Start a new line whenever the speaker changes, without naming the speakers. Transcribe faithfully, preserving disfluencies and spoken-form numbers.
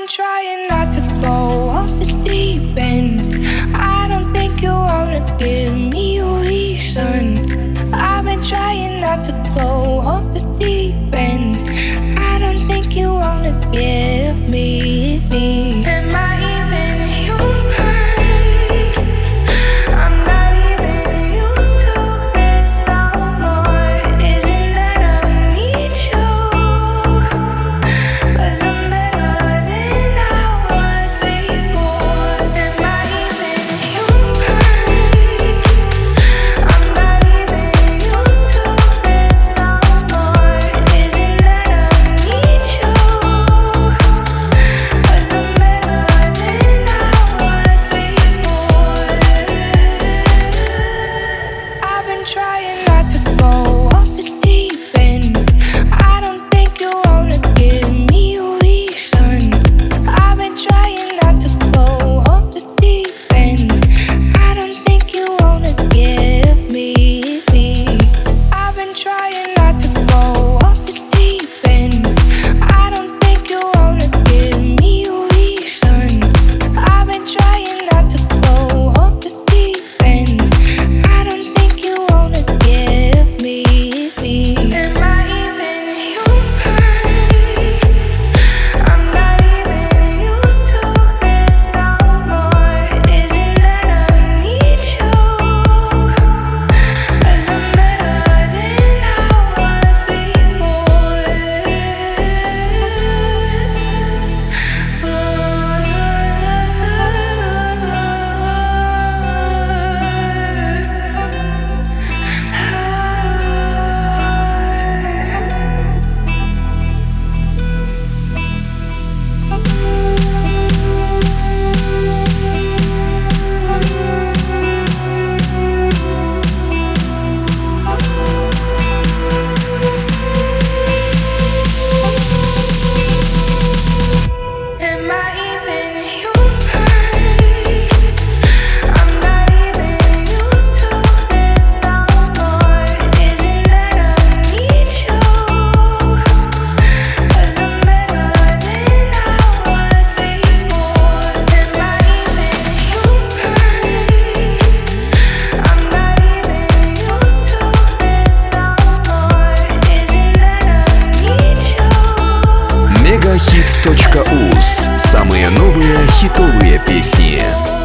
been trying not to go off the deep end. I don't think you wanna give me a reason. I've been trying not to go off the deep end. I don't think you wanna give me me. Am I even human? I'm not even used to this no more. Isn't that I need you? 'Cause I'm better than I was before. Am I even human? I'm not even used to this no more. Isn't that I need you? 'Cause I'm better than I was before. I've been trying not to go off the deep end. I don't think you wanna give me a reason. I've been trying not to go off the deep end. I don't think you wanna give me me. I've been trying not to go off the deep end. I don't think you wanna give me a reason. I've been trying not to go off the deep end. I don't think you wanna give me me. Am I even human? I'm not even used to this no more. Isn't that I need you? 'Cause I'm better than I was before. Am I even human? I'm not even used to this no more. Isn't that I need you? 'Cause I'm better than I was before. Am I even human? I'm not even used to this no more. Isn't that I need you?
Мегахит точка уз. Самые новые хитовые песни.